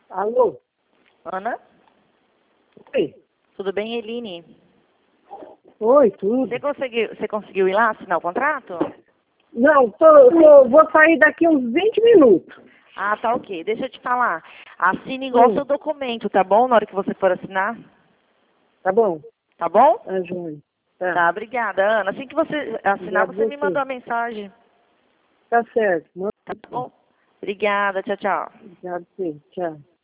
Alô? Ana? Oi. Tudo bem, Eline? Oi, tudo. Você conseguiu ir lá assinar o contrato? Não, vou sair daqui uns 20 minutos. Ah, tá ok. Deixa eu te falar. Assine igual seu documento, tá bom? Na hora que você for assinar. Tá bom? Tá bom? Tá, João. Tá. Tá, obrigada, Ana. Assim que você assinar, Obrigado você me você. manda uma mensagem. Tá certo. Manda. Tá bom? Obrigada, tchau, tchau. Obrigado, sim. Tchau.